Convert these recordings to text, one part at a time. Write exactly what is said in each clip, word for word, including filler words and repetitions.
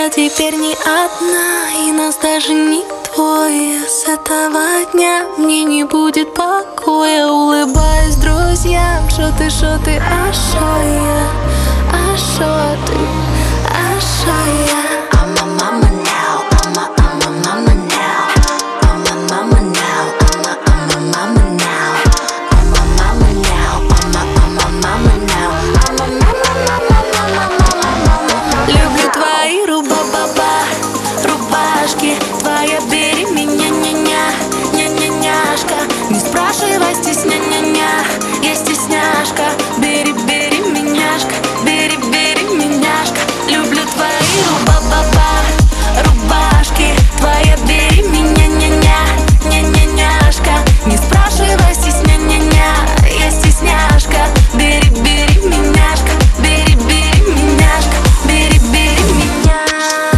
я теперь не одна, и нас даже не двое. С этого дня мне не будет покоя. Улыбаюсь друзьям, шо ты, шо ты, а шо я, а шо ты, а шо я. I'm a mama now, I'm a, I'm a mama now. I'm a mama now, I'm a, I'm a mama now. I'm a mama now, I'm a, I'm a mama now. I'm a mama, mama, mama, mama, mama. Люблю твои руба-баба, рубашки, твоя бери меня, ня-ня, ня-ня-няшка. Не спрашивай, стесня-ня-ня, я стесняшка. Бери, бери меняшка, бери, бери меняшка. Люблю твои руба-баба, рубашки, твоя бери меня, ня-ня, ня-ня-няшка. Не спрашивай, стесня-ня-ня, я стесняшка. Бери, бери меняшка, бери, бери меняшка. Бери, бери меняшка,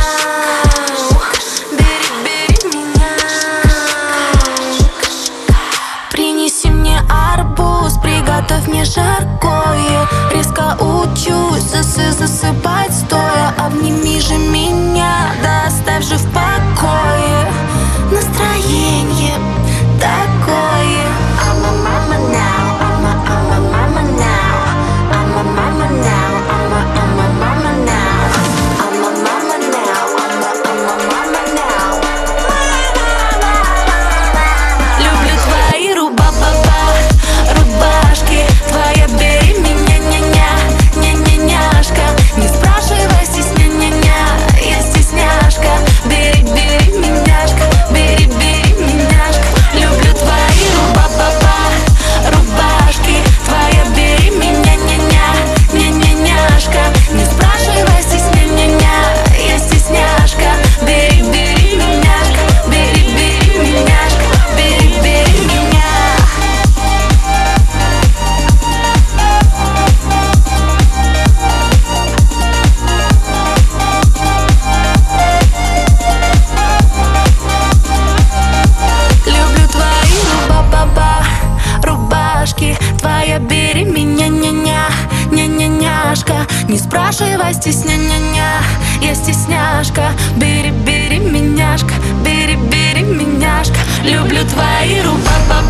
бери, бери меняшка. Принеси мне арбуз, приготовь мне жаркое. Резко учусь засы засыпать стоя. Обними же меня, да оставь же в покое. Настроение такое. I'm a mama now, I'm a, I'm a mama now. I'm a mama now, I'm a, I'm a mama now. I'm a mama now, I'm a, I'm a mama now. Люблю твои руба-баба, рубашки, твоя бери меня, ня-ня, ня-ня-няшка. Не спрашивай, стесня-ня-ня, я стесняшка. Бери, бери меняшка, бери, бери меняшка. Люблю твои руба-баба, рубашки, твоя бери меня, ня-ня, ня-ня-няшка. Не спрашивай, стесня-ня-ня, я стесняшка. Бери, бери меняшка, бери, бери меняшка, бери, бери меня. Люблю твои руба-баба, рубашки, твоя бери меня, ня-ня, ня-ня-няшка. Не спрашивай, стесня-ня-ня, я стесняшка. Бери, бери меняшка, бери, бери меняшка. Люблю твои руба-баба.